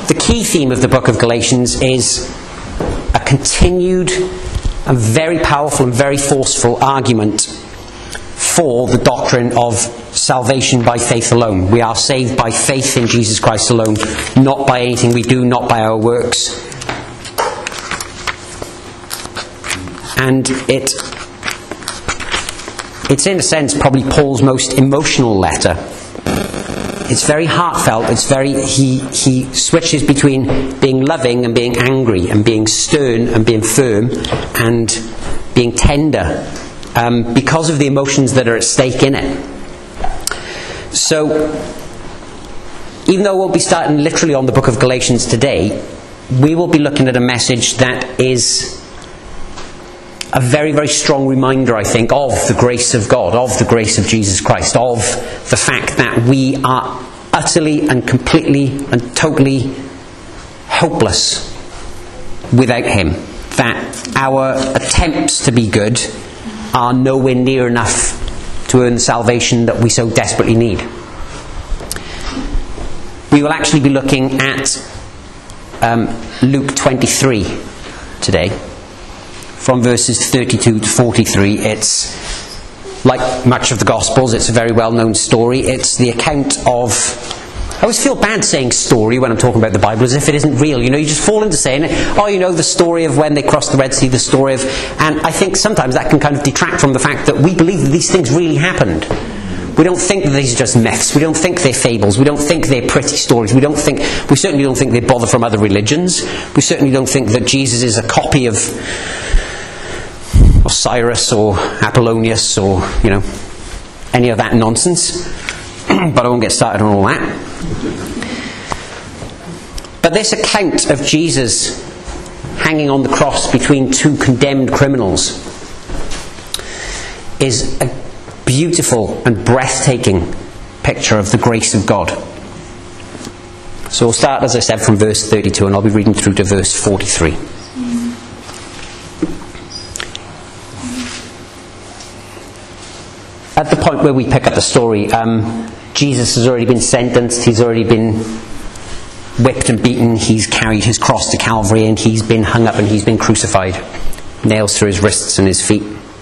the key theme of the book of Galatians is a continued and very powerful and very forceful argument for the doctrine of salvation by faith alone. We are saved by faith in Jesus Christ alone, not by anything we do, not by our works. And it's in a sense probably Paul's most emotional letter. It's very heartfelt. He switches between being loving and being angry, and being stern and being firm, and being tender, because of the emotions that are at stake in it. So, even though we'll be starting literally on the book of Galatians today, we will be looking at a message that is a very, very strong reminder, I think, of the grace of God, of the grace of Jesus Christ, of the fact that we are utterly and completely and totally hopeless without Him. That our attempts to be good are nowhere near enough to earn the salvation that we so desperately need. We will actually be looking at Luke 23 today. From verses 32 to 43, it's like much of the Gospels, it's a very well-known story. It's the account of... I always feel bad saying story when I'm talking about the Bible, as if it isn't real. You know, you just fall into saying, the story of when they crossed the Red Sea, the story of... And I think sometimes that can kind of detract from the fact that we believe that these things really happened. We don't think that these are just myths. We don't think they're fables. We don't think they're pretty stories. We certainly don't think they bother from other religions. We certainly don't think that Jesus is a copy of Cyrus or Apollonius or, any of that nonsense. But I won't get started on all that. But this account of Jesus hanging on the cross between two condemned criminals is a beautiful and breathtaking picture of the grace of God. So we'll start, as I said, from verse 32, and I'll be reading through to verse 43. At the point where we pick up the story, Jesus has already been sentenced, he's already been whipped and beaten, he's carried his cross to Calvary, and he's been hung up and he's been crucified. Nails through his wrists and his feet.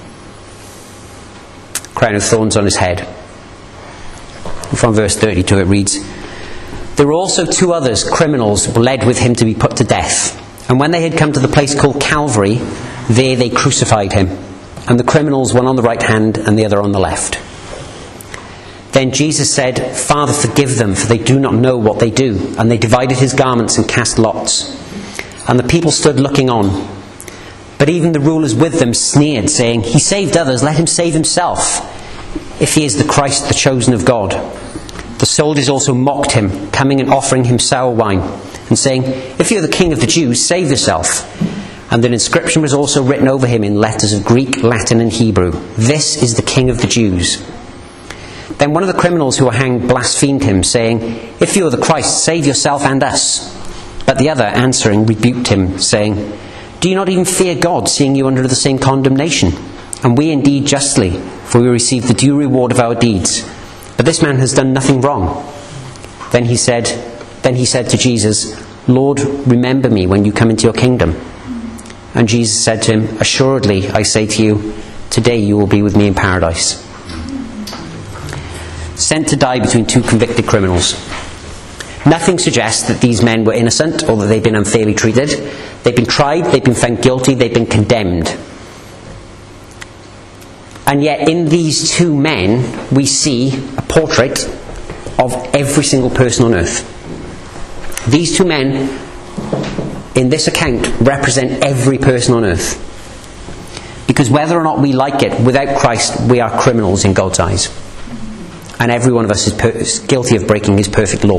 Crown of thorns on his head. And from verse 32 it reads, "There were also two others, criminals, led with him to be put to death. And when they had come to the place called Calvary, there they crucified him. And the criminals, one on the right hand and the other on the left. Then Jesus said, 'Father, forgive them, for they do not know what they do.' And they divided his garments and cast lots. And the people stood looking on. But even the rulers with them sneered, saying, 'He saved others, let him save himself, if he is the Christ, the chosen of God.' The soldiers also mocked him, coming and offering him sour wine, and saying, 'If you are the king of the Jews, save yourself.' And an inscription was also written over him in letters of Greek, Latin and Hebrew, 'This is the King of the Jews.' Then one of the criminals who were hanged blasphemed him, saying, 'If you are the Christ, save yourself and us.' But the other, answering, rebuked him, saying, 'Do you not even fear God, seeing you under the same condemnation? And we indeed justly, for we receive the due reward of our deeds. But this man has done nothing wrong.' Then he said to Jesus, 'Lord, remember me when you come into your kingdom.' And Jesus said to him, 'Assuredly, I say to you, today you will be with me in paradise.'" Sent to die between two convicted criminals. Nothing suggests that these men were innocent or that they've been unfairly treated. They've been tried, they've been found guilty, they've been condemned. And yet in these two men we see a portrait of every single person on earth. These two men in this account represent every person on earth. Because whether or not we like it, without Christ we are criminals in God's eyes. And every one of us is guilty of breaking his perfect law.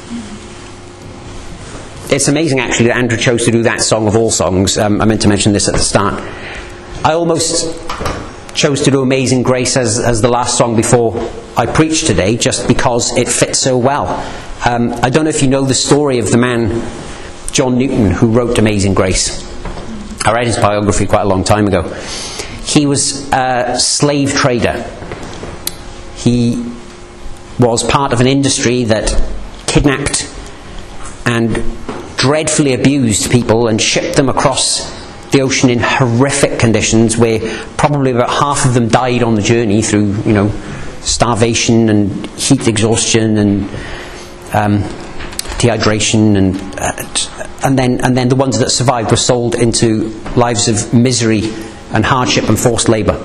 It's amazing actually that Andrew chose to do that song of all songs. I meant to mention this at the start. I almost chose to do Amazing Grace as the last song before I preached today, just because it fits so well. I don't know if you know the story of the man John Newton, who wrote Amazing Grace. I read his biography quite a long time ago. He was a slave trader. He was part of an industry that kidnapped and dreadfully abused people and shipped them across the ocean in horrific conditions, where probably about half of them died on the journey through, starvation and heat exhaustion and dehydration, and then the ones that survived were sold into lives of misery and hardship and forced labour.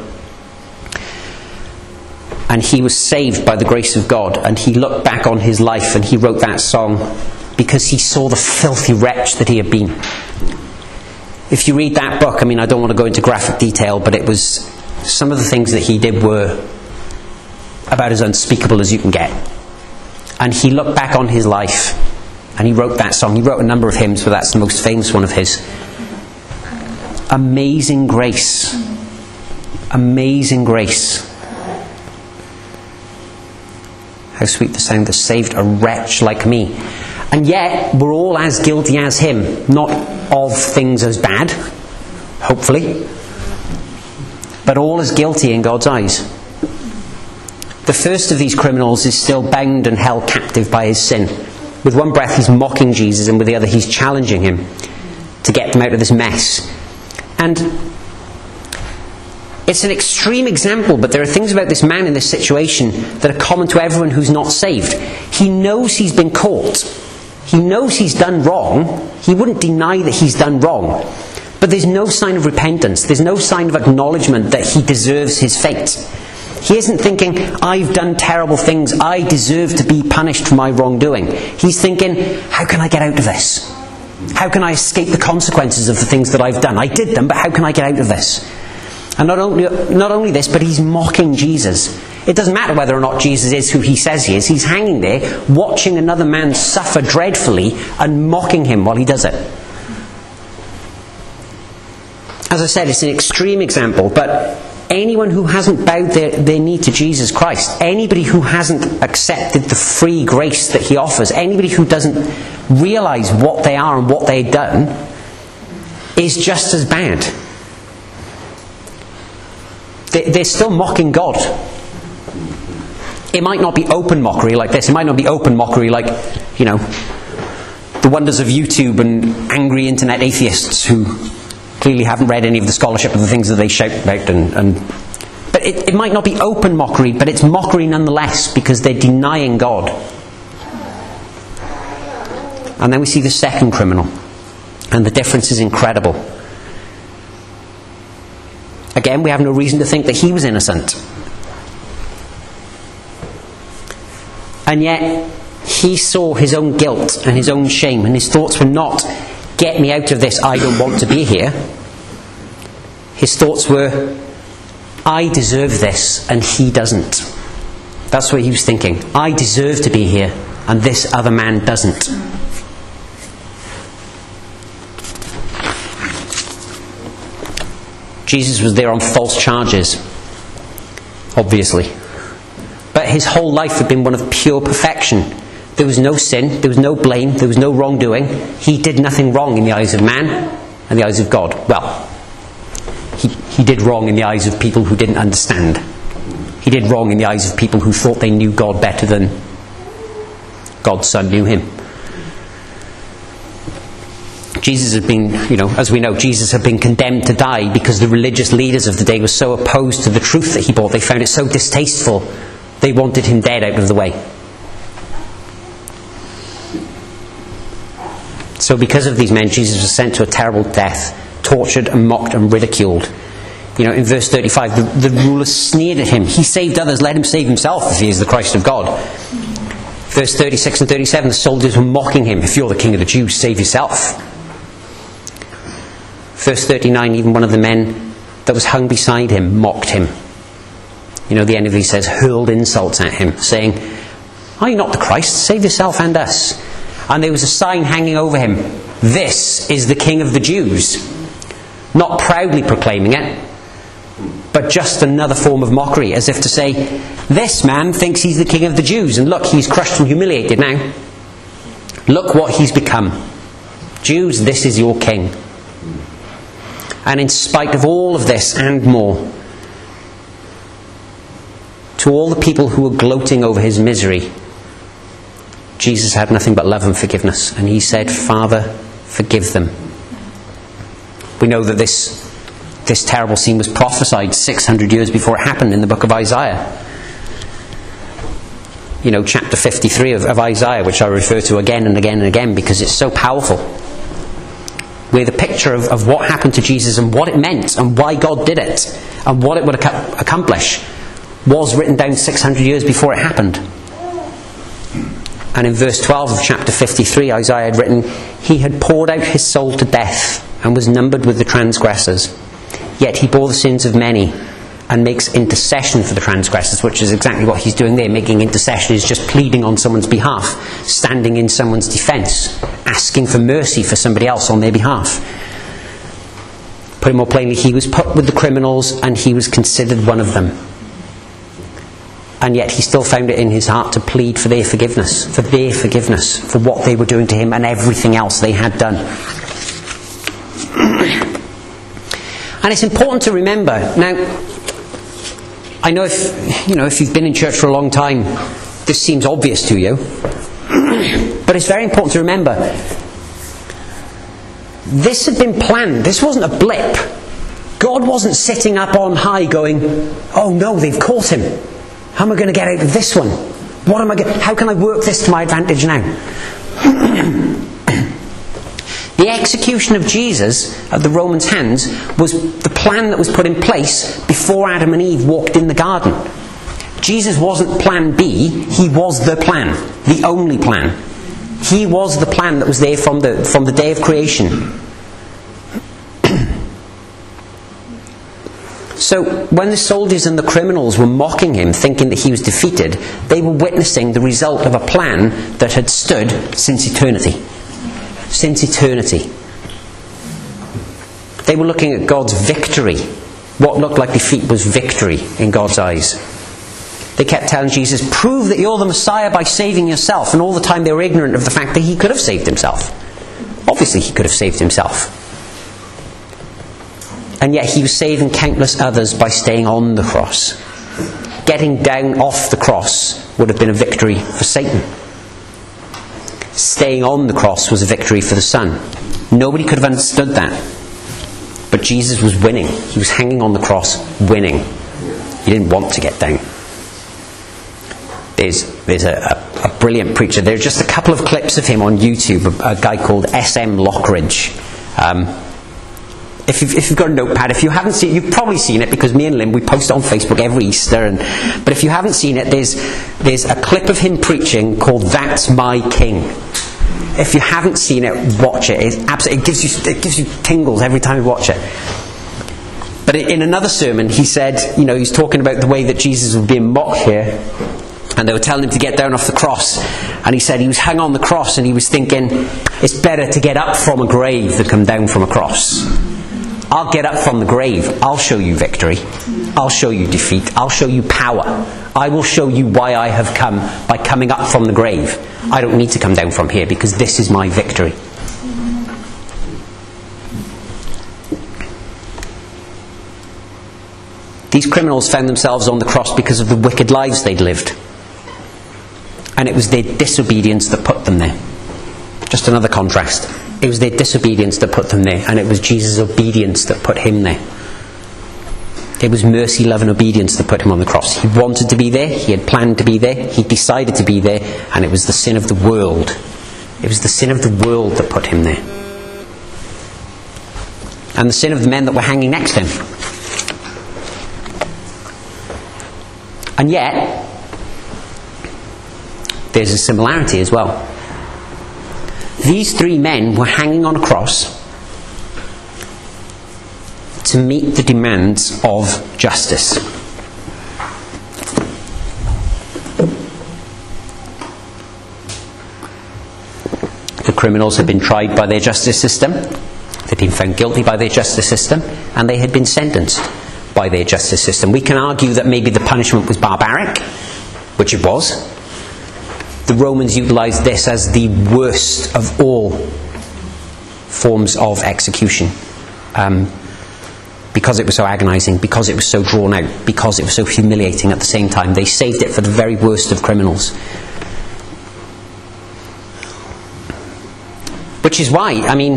And he was saved by the grace of God, and he looked back on his life and he wrote that song because he saw the filthy wretch that he had been. If you read that book, I don't want to go into graphic detail, but it was, some of the things that he did were about as unspeakable as you can get. And he looked back on his life and he wrote that song. He wrote a number of hymns, but that's the most famous one of his. Amazing grace. Amazing grace. How sweet the sound that saved a wretch like me. And yet, we're all as guilty as him. Not of things as bad, hopefully, but all as guilty in God's eyes. The first of these criminals is still bound and held captive by his sin. With one breath he's mocking Jesus, and with the other he's challenging him to get them out of this mess. And it's an extreme example, but there are things about this man in this situation that are common to everyone who's not saved. He knows he's been caught. He knows he's done wrong. He wouldn't deny that he's done wrong. But there's no sign of repentance. There's no sign of acknowledgement that he deserves his fate. He isn't thinking, I've done terrible things, I deserve to be punished for my wrongdoing. He's thinking, how can I get out of this? How can I escape the consequences of the things that I've done? I did them, but how can I get out of this? And not only this, but he's mocking Jesus. It doesn't matter whether or not Jesus is who he says he is. He's hanging there, watching another man suffer dreadfully and mocking him while he does it. As I said, it's an extreme example, but anyone who hasn't bowed their knee to Jesus Christ, anybody who hasn't accepted the free grace that he offers, anybody who doesn't realise what they are and what they've done, is just as bad. They're still mocking God. It might not be open mockery like this. It might not be open mockery like, the wonders of YouTube and angry internet atheists who clearly haven't read any of the scholarship of the things that they shout about. But it might not be open mockery, but it's mockery nonetheless, because they're denying God. And then we see the second criminal. And the difference is incredible. Again, we have no reason to think that he was innocent. And yet, he saw his own guilt and his own shame, and his thoughts were not, get me out of this, I don't want to be here. His thoughts were, I deserve this, and he doesn't. That's what he was thinking. I deserve to be here, and this other man doesn't. Jesus was there on false charges, obviously. But his whole life had been one of pure perfection. There was no sin, there was no blame, there was no wrongdoing. He did nothing wrong in the eyes of man and the eyes of God. Well, he did wrong in the eyes of people who didn't understand. He did wrong in the eyes of people who thought they knew God better than God's Son knew him. Jesus had been, as we know, Jesus had been condemned to die because the religious leaders of the day were so opposed to the truth that he brought. They found it so distasteful, they wanted him dead out of the way. So because of these men, Jesus was sent to a terrible death, tortured and mocked and ridiculed. In verse 35, the rulers sneered at him. He saved others, let him save himself if he is the Christ of God. Verse 36 and 37, the soldiers were mocking him. If you're the king of the Jews, save yourself. Verse 39, even one of the men that was hung beside him mocked him. The NIV says, hurled insults at him, saying, are you not the Christ? Save yourself and us. And there was a sign hanging over him. This is the King of the Jews. Not proudly proclaiming it, but just another form of mockery, as if to say, this man thinks he's the King of the Jews, and look, he's crushed and humiliated now. Look what he's become. Jews, this is your king. And in spite of all of this and more, to all the people who were gloating over his misery, Jesus had nothing but love and forgiveness. And he said, Father, forgive them. We know that this terrible scene was prophesied 600 years before it happened in the book of Isaiah. You know, chapter 53 of Isaiah, which I refer to again and again and again because it's so powerful. Where the picture of what happened to Jesus and what it meant and why God did it and what it would accomplish was written down 600 years before it happened. And in verse 12 of chapter 53, Isaiah had written, "He had poured out his soul to death and was numbered with the transgressors. Yet he bore the sins of many and makes intercession for the transgressors," which is exactly what he's doing there. Making intercession is just pleading on someone's behalf, standing in someone's defence, asking for mercy for somebody else on their behalf. Put it more plainly, he was put with the criminals and he was considered one of them. And yet he still found it in his heart to plead for their forgiveness, for what they were doing to him and everything else they had done. And it's important to remember. Now, I know if you've been in church for a long time, this seems obvious to you. But it's very important to remember. This had been planned. This wasn't a blip. God wasn't sitting up on high going, "Oh no, they've caught him. How am I going to get out of this one? How can I work this to my advantage now?" The execution of Jesus at the Romans' hands was the plan that was put in place before Adam and Eve walked in the garden. Jesus wasn't plan B, he was the plan, the only plan. He was the plan that was there from the day of creation. So when the soldiers and the criminals were mocking him, thinking that he was defeated, they were witnessing the result of a plan that had stood since eternity. Since eternity. They were looking at God's victory. What looked like defeat was victory in God's eyes. They kept telling Jesus, "Prove that you're the Messiah by saving yourself." And all the time they were ignorant of the fact that he could have saved himself. Obviously he could have saved himself. And yet he was saving countless others by staying on the cross. Getting down off the cross would have been a victory for Satan. Staying on the cross was a victory for the Son. Nobody could have understood that. But Jesus was winning. He was hanging on the cross, winning. He didn't want to get down. There's a brilliant preacher. There are just a couple of clips of him on YouTube, a guy called S.M. Lockridge. If you've got a notepad, if you haven't seen it, you've probably seen it because me and Lynn, we post it on Facebook every Easter. But if you haven't seen it, there's a clip of him preaching called "That's My King." If you haven't seen it, watch it. It gives you tingles every time you watch it. But in another sermon, he said, he's talking about the way that Jesus was being mocked here, and they were telling him to get down off the cross. And he said he was hung on the cross, and he was thinking, it's better to get up from a grave than come down from a cross. I'll get up from the grave. I'll show you victory. I'll show you defeat. I'll show you power. I will show you why I have come by coming up from the grave. I don't need to come down from here because this is my victory. These criminals found themselves on the cross because of the wicked lives they'd lived. And it was their disobedience that put them there. Just another contrast. It was their disobedience that put them there, and it was Jesus' obedience that put him there. It was mercy, love and obedience that put him on the cross. He wanted to be there, he had planned to be there, he decided to be there, and it was the sin of the world. It was the sin of the world that put him there. And the sin of the men that were hanging next to him. And yet, there's a similarity as well. These three men were hanging on a cross to meet the demands of justice. The criminals had been tried by their justice system, they'd been found guilty by their justice system, and they had been sentenced by their justice system. We can argue that maybe the punishment was barbaric, which it was. The Romans utilised this as the worst of all forms of execution. Because it was so agonising, because it was so drawn out, because it was so humiliating at the same time. They saved it for the very worst of criminals. Which is why, I mean,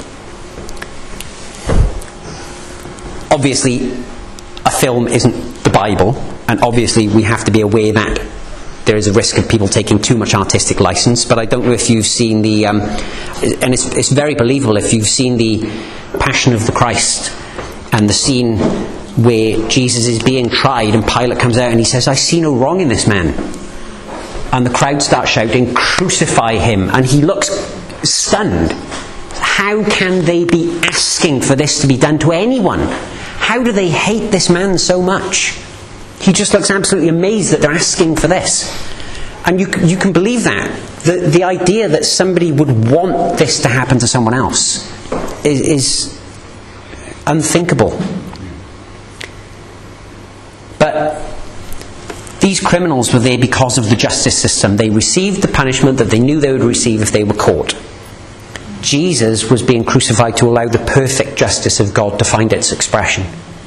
obviously a film isn't the Bible, and obviously we have to be aware that there is a risk of people taking too much artistic license. But I don't know if you've seen the, and it's very believable if you've seen the Passion of the Christ, and the scene where Jesus is being tried and Pilate comes out and he says, "I see no wrong in this man." And the crowd starts shouting, "Crucify him." And he looks stunned. How can they be asking for this to be done to anyone? How do they hate this man so much? He just looks absolutely amazed that they're asking for this. And you can believe that. The idea that somebody would want this to happen to someone else is unthinkable. But these criminals were there because of the justice system. They received the punishment that they knew they would receive if they were caught. Jesus was being crucified to allow the perfect justice of God to find its expression.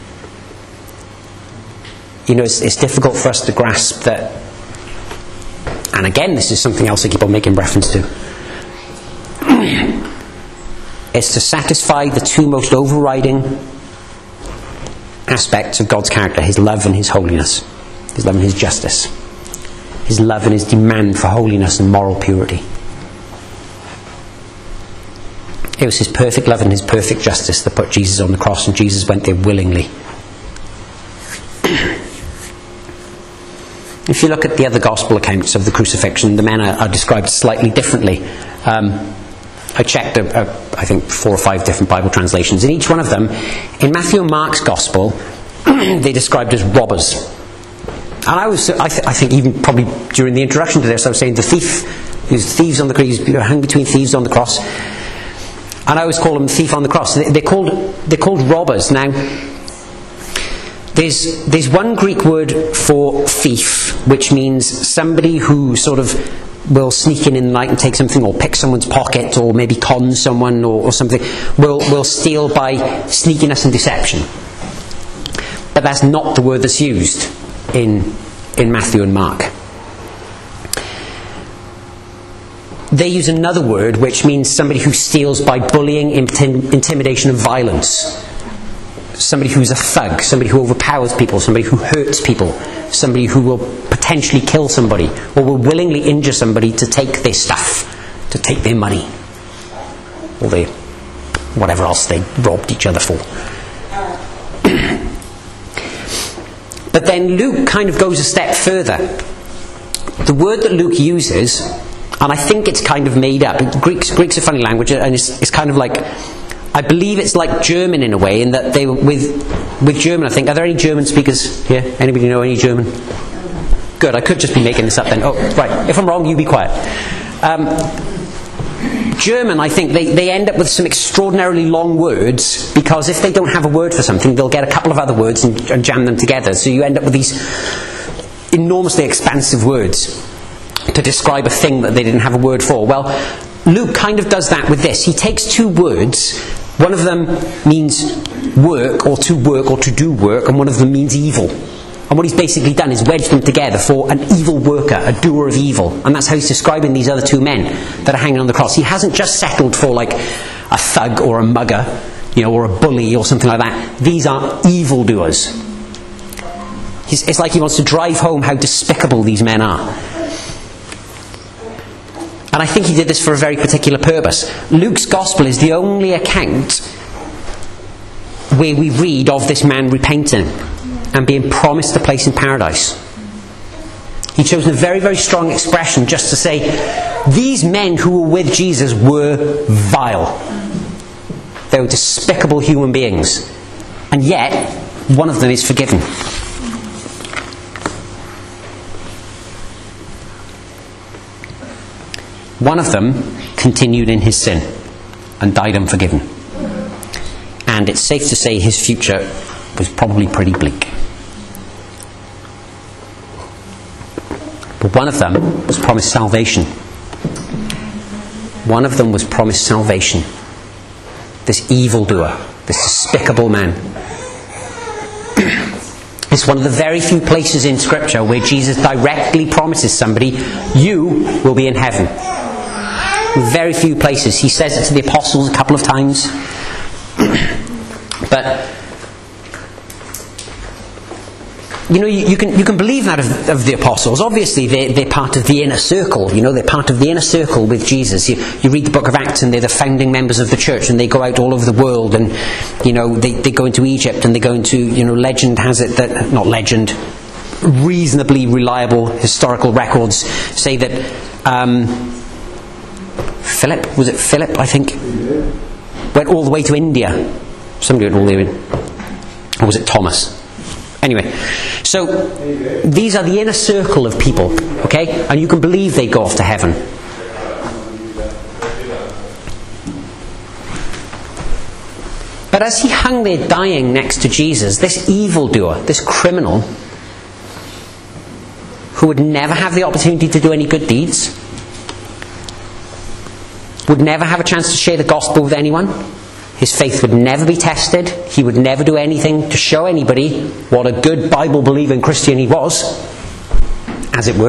You know, it's difficult for us to grasp that. And again, this is something else I keep on making reference to. It's to satisfy the two most overriding aspects of God's character: His love and His holiness. His love and His justice. His love and His demand for holiness and moral purity. It was His perfect love and His perfect justice that put Jesus on the cross, and Jesus went there willingly. If you look at the other gospel accounts of the crucifixion, the men are described slightly differently. I checked, I think, 4 or 5 different Bible translations. In each one of them, in Matthew and Mark's gospel, they're described as robbers. And I think even probably during the introduction to this, I was saying the thief, who's thieves on the cross, he's hung between thieves on the cross. And I always call them thief on the cross. They're called robbers. Now, there's one Greek word for thief, which means somebody who sort of will sneak in the night and take something, or pick someone's pocket, or maybe con someone, or something. Will steal by sneakiness and deception. But that's not the word that's used in Matthew and Mark. They use another word which means somebody who steals by bullying, intimidation and violence. Somebody who's a thug, somebody who overpowers people, somebody who hurts people, somebody who will potentially kill somebody, or will willingly injure somebody to take their stuff, to take their money, or whatever else they robbed each other for. But then Luke kind of goes a step further. The word that Luke uses, and I think it's kind of made up. Greek's a funny language, and it's kind of like, I believe it's like German in a way, in that they with German, I think. Are there any German speakers here? Anybody know any German? Good, I could just be making this up then. Oh, right. If I'm wrong, you be quiet. German, I think, they end up with some extraordinarily long words, because if they don't have a word for something, they'll get a couple of other words and jam them together. So you end up with these enormously expansive words to describe a thing that they didn't have a word for. Well, Luke kind of does that with this. He takes 2 words. One of them means work, or to work, or to do work, and one of them means evil. And what he's basically done is wedged them together for an evil worker, a doer of evil. And that's how he's describing these other 2 men that are hanging on the cross. He hasn't just settled for like a thug or a mugger, or a bully or something like that. These are evildoers. It's like he wants to drive home how despicable these men are. And I think he did this for a very particular purpose. Luke's gospel is the only account where we read of this man repenting and being promised a place in paradise. He'd chosen a very, very strong expression just to say, these men who were with Jesus were vile. They were despicable human beings. And yet, one of them is forgiven. One of them continued in his sin and died unforgiven. And it's safe to say his future was probably pretty bleak. But one of them was promised salvation. One of them was promised salvation. This evildoer, this despicable man. It's one of the very few places in Scripture where Jesus directly promises somebody, you will be in heaven. Very few places. He says it to the apostles a couple of times. But you can believe that of the apostles. Obviously, they're part of the inner circle. They're part of the inner circle with Jesus. You read the book of Acts, and they're the founding members of the church, and they go out all over the world, and they go into Egypt, and they go into legend has it that, not legend, reasonably reliable historical records say that Philip, I think, went all the way to India. Somebody went all the way, or was it Thomas? Anyway, so these are the inner circle of people, okay? And you can believe they go off to heaven. But as he hung there dying next to Jesus, this evildoer, this criminal, who would never have the opportunity to do any good deeds, would never have a chance to share the gospel with anyone, his faith would never be tested, he would never do anything to show anybody what a good Bible-believing Christian he was, as it were.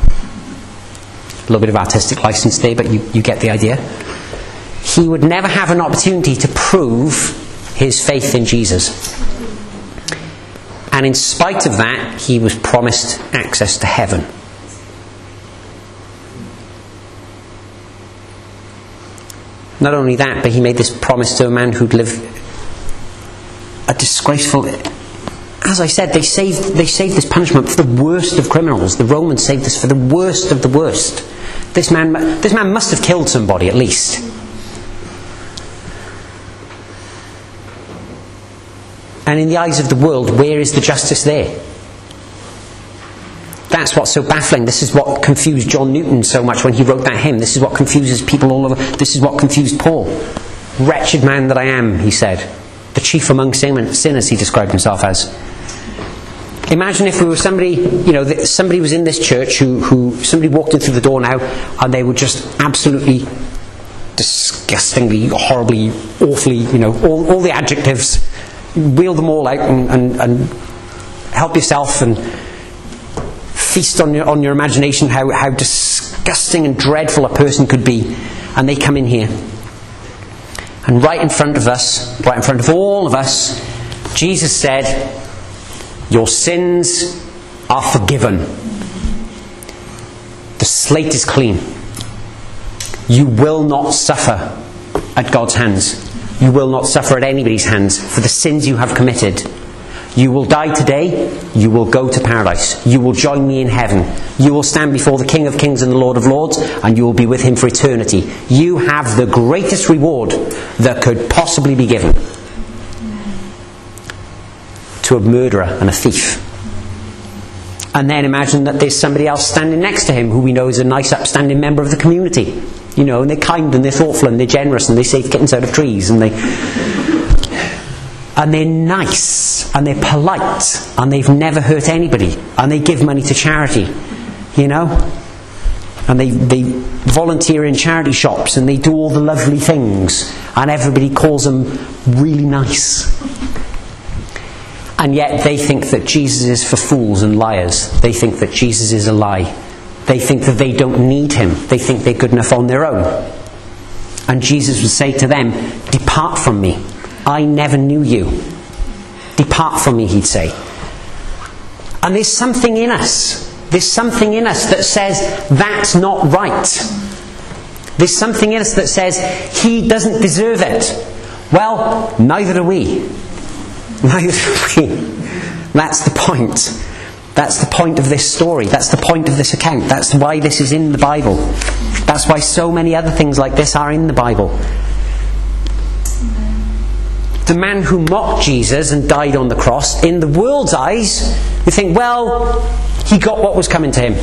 A little bit of artistic license there, but you get the idea. He would never have an opportunity to prove his faith in Jesus. And in spite of that, he was promised access to heaven. Not only that, but he made this promise to a man who'd live a disgraceful... As I said, they saved this punishment for the worst of criminals. The Romans saved this for the worst of the worst. This man must have killed somebody, at least. And in the eyes of the world, where is the justice there? That's what's so baffling. This is what confused John Newton so much when he wrote that hymn. This is what confuses people all over. This is what confused Paul. Wretched man that I am, he said. The chief among sinners, he described himself as. Imagine if we were somebody, somebody was in this church who somebody walked in through the door now, and they were just absolutely disgustingly, horribly, awfully, all the adjectives, wheel them all out and help yourself and feast on your imagination how disgusting and dreadful a person could be. And they come in here, and right in front of us, right in front of all of us, Jesus said, your sins are forgiven. The slate is clean. You will not suffer at God's hands. You will not suffer at anybody's hands for the sins you have committed. You will die today. You will go to paradise. You will join me in heaven. You will stand before the King of Kings and the Lord of Lords, and you will be with him for eternity. You have the greatest reward that could possibly be given to a murderer and a thief. And then imagine that there's somebody else standing next to him who we know is a nice upstanding member of the community. And they're kind and they're thoughtful and they're generous and they save kittens out of trees and they're nice and they're polite and they've never hurt anybody and they give money to charity, and they volunteer in charity shops and they do all the lovely things and everybody calls them really nice. And yet they think that Jesus is for fools and liars. They think that Jesus is a lie. They think that they don't need him. They think they're good enough on their own. And Jesus would say to them, depart from me. I never knew you. Depart from me, he'd say. And there's something in us. There's something in us that says that's not right. There's something in us that says he doesn't deserve it. Well, neither do we. Neither do we. That's the point. That's the point of this story. That's the point of this account. That's why this is in the Bible. That's why so many other things like this are in the Bible. The man who mocked Jesus and died on the cross, in the world's eyes, you think, well, he got what was coming to him.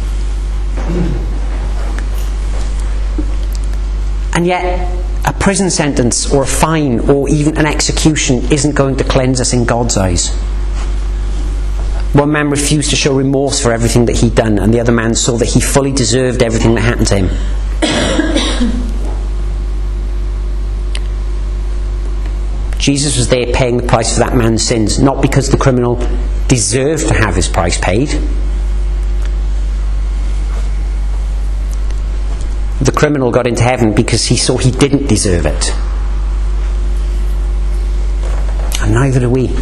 And yet, a prison sentence or a fine or even an execution isn't going to cleanse us in God's eyes. One man refused to show remorse for everything that he'd done, and the other man saw that he fully deserved everything that happened to him. Jesus was there paying the price for that man's sins, not because the criminal deserved to have his price paid, The criminal got into heaven because he saw he didn't deserve it. And neither do we.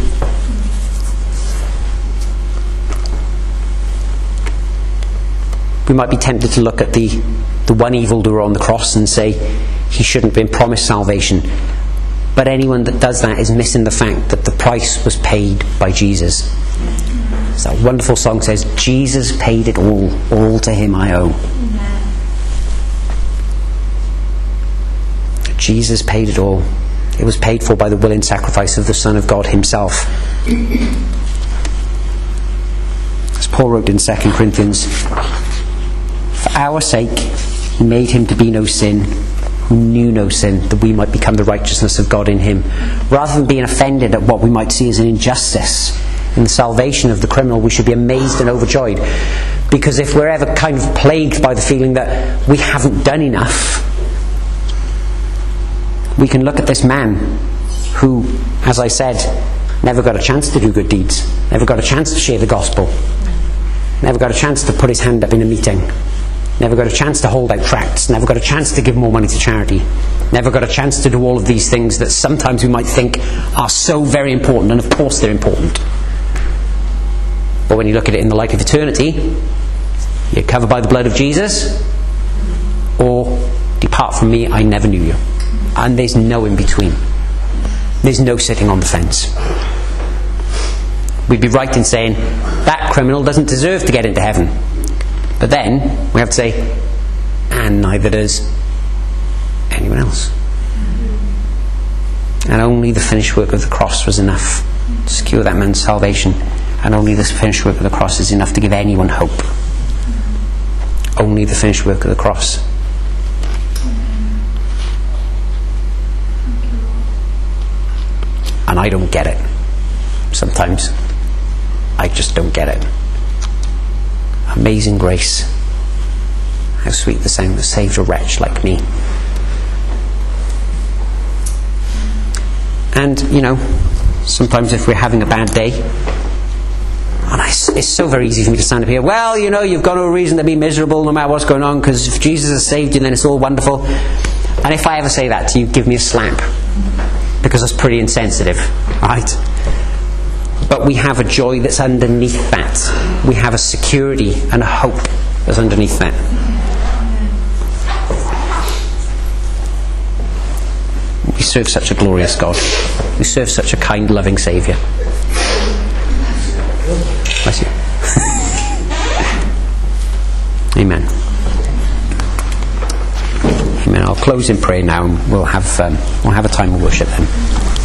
We might be tempted to look at the one evildoer on the cross and say he shouldn't have been promised salvation. But anyone that does that is missing the fact that the price was paid by Jesus. As that wonderful song says, Jesus paid it all to him I owe. Jesus paid it all. It was paid for by the willing sacrifice of the Son of God himself. As Paul wrote in 2 Corinthians, for our sake he made him to be no sin, who knew no sin, that we might become the righteousness of God in him. Rather than being offended at what we might see as an injustice in the salvation of the criminal, we should be amazed and overjoyed. Because if we're ever kind of plagued by the feeling that we haven't done enough, we can look at this man who, as I said, never got a chance to do good deeds, never got a chance to share the gospel, never got a chance to put his hand up in a meeting, never got a chance to hold out tracts, never got a chance to give more money to charity, never got a chance to do all of these things that sometimes we might think are so very important, and of course they're important. But when you look at it in the light of eternity, you're covered by the blood of Jesus, or depart from me, I never knew you. And there's no in between. There's no sitting on the fence. We'd be right in saying that criminal doesn't deserve to get into heaven. But then we have to say, and neither does anyone else. And only the finished work of the cross was enough to secure that man's salvation. And only the finished work of the cross is enough to give anyone hope. Only the finished work of the cross. And I don't get it. Sometimes I just don't get it. Amazing grace. How sweet the sound that saved a wretch like me. And, you know, sometimes if we're having a bad day, and it's so very easy for me to stand up here, well, you know, you've got no reason to be miserable no matter what's going on, because if Jesus has saved you, then it's all wonderful. And if I ever say that to you, give me a slap. Because that's pretty insensitive, right? But we have a joy that's underneath that. We have a security and a hope that's underneath that. We serve such a glorious God. We serve such a kind, loving Saviour. Bless you. Amen. Amen. I'll close in prayer now, and we'll have a time of worship then.